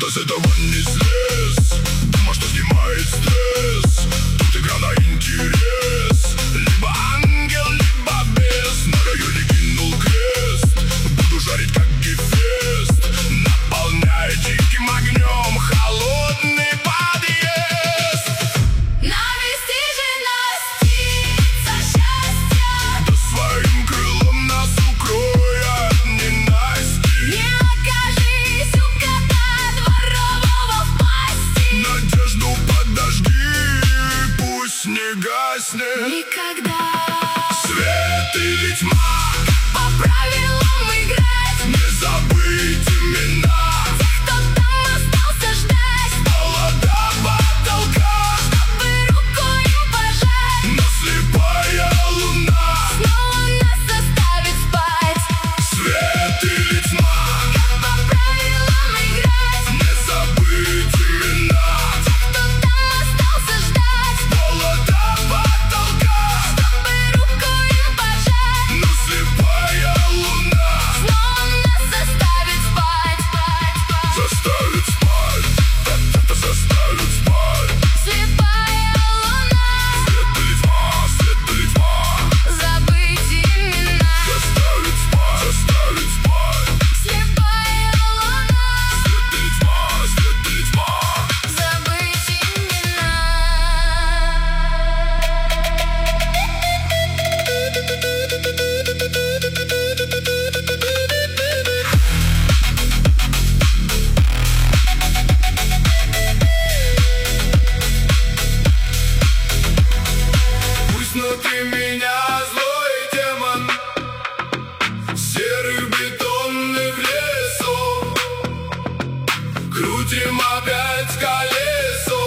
с этого не слез. Думал, что снимает стресс. Тут игра на интерес. Либо ангел, либо бес. На районе кинул крест. Буду жарить как Гефест. Наполняя диким огнем холодный подъезд. Навести же наститься счастья. Да своим крылом нас укроет ненастье. Не окажись у кота дворового в пасти. Надежду подожди, пусть не гаснет Никогда свет или тьма. по правилам играть. Не забыть имена. Тех, кто там остался ждать, Пола до потолка. чтобы руку им пожать. Но слепая луна. Снова нас заставит спать. Свет или тьма. По правилам играть. Не забыть имена. Тех, кто там остался ждать, Пола до потолка. чтобы руку им пожать. Но слепая луна. Снова нас заставит спать. Заставит спать. Это заставит спать. Слепая луна. Свет или тьма. Свет или тьма. Забыть имена. Заставит спать. Заставит спать. Слепая луна. Свет или тьма. Свет или тьма. Забыть имена. Пусть внутри меня злой демон, серый бетонный в лесу. Крутим опять колесо.